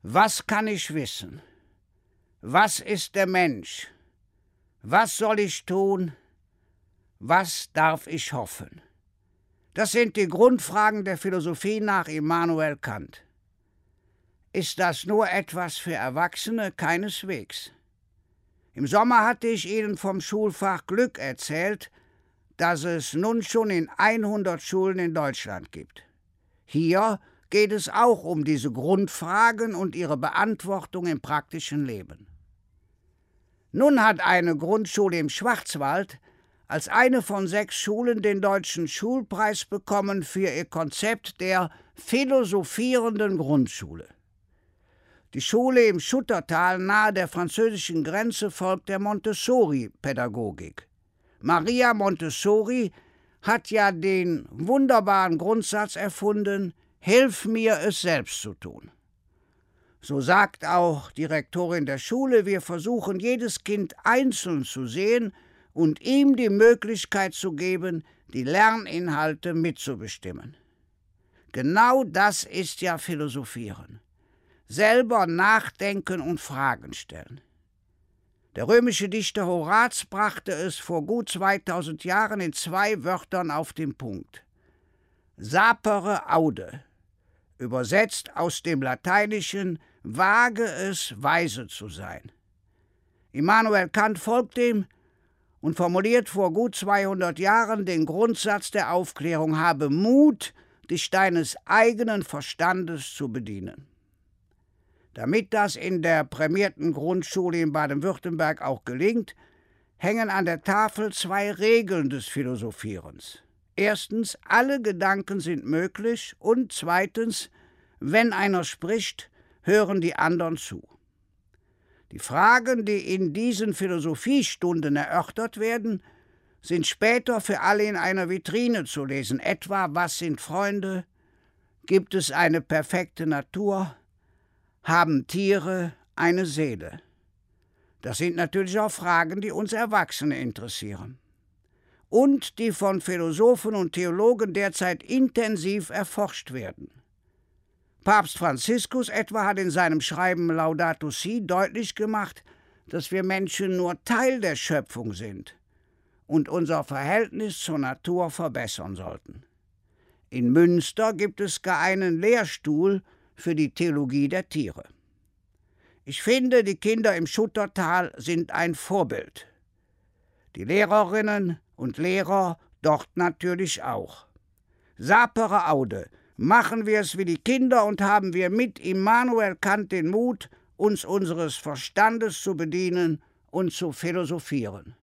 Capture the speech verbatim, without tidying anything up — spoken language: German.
Was kann ich wissen? Was ist der Mensch? Was soll ich tun? Was darf ich hoffen? Das sind die Grundfragen der Philosophie nach Immanuel Kant. Ist das nur etwas für Erwachsene? Keineswegs. Im Sommer hatte ich Ihnen vom Schulfach Glück erzählt, das es nun schon in hundert Schulen in Deutschland gibt. Hier geht es auch um diese Grundfragen und ihre Beantwortung im praktischen Leben. Nun hat eine Grundschule im Schwarzwald als eine von sechs Schulen den Deutschen Schulpreis bekommen für ihr Konzept der philosophierenden Grundschule. Die Schule im Schuttertal nahe der französischen Grenze folgt der Montessori-Pädagogik. Maria Montessori hat ja den wunderbaren Grundsatz erfunden: Hilf mir, es selbst zu tun. So sagt auch die Rektorin der Schule, wir versuchen, jedes Kind einzeln zu sehen und ihm die Möglichkeit zu geben, die Lerninhalte mitzubestimmen. Genau das ist ja Philosophieren. Selber nachdenken und Fragen stellen. Der römische Dichter Horaz brachte es vor gut zweitausend Jahren in zwei Wörtern auf den Punkt. Sapere aude, übersetzt aus dem Lateinischen, wage es, weise zu sein. Immanuel Kant folgt dem und formuliert vor gut zweihundert Jahren den Grundsatz der Aufklärung: Habe Mut, dich deines eigenen Verstandes zu bedienen. Damit das in der prämierten Grundschule in Baden-Württemberg auch gelingt, hängen an der Tafel zwei Regeln des Philosophierens. Erstens, alle Gedanken sind möglich, und zweitens, wenn einer spricht, hören die anderen zu. Die Fragen, die in diesen Philosophiestunden erörtert werden, sind später für alle in einer Vitrine zu lesen, etwa: Was sind Freunde? Gibt es eine perfekte Natur? Haben Tiere eine Seele? Das sind natürlich auch Fragen, die uns Erwachsene interessieren und die von Philosophen und Theologen derzeit intensiv erforscht werden. Papst Franziskus etwa hat in seinem Schreiben Laudato Si deutlich gemacht, dass wir Menschen nur Teil der Schöpfung sind und unser Verhältnis zur Natur verbessern sollten. In Münster gibt es gar einen Lehrstuhl für die Theologie der Tiere. Ich finde, die Kinder im Schuttertal sind ein Vorbild. Die Lehrerinnen und Lehrer dort natürlich auch. Sapere aude, machen wir es wie die Kinder und haben wir mit Immanuel Kant den Mut, uns unseres Verstandes zu bedienen und zu philosophieren.